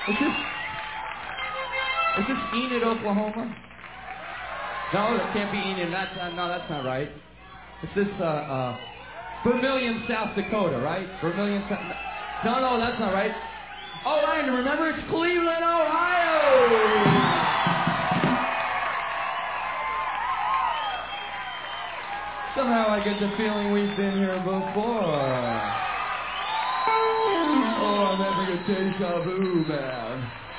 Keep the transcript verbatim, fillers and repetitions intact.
Is this, is this Enid, Oklahoma? No, that can't be Enid. That's, uh, no, that's not right. Is this, uh, uh, Vermilion, South Dakota, right? Vermilion, South... No, no, that's not right. Oh, Ryan, remember, it's Cleveland, Ohio! Somehow I get the feeling we've been here before. Oh, I'm having a deja vu, man.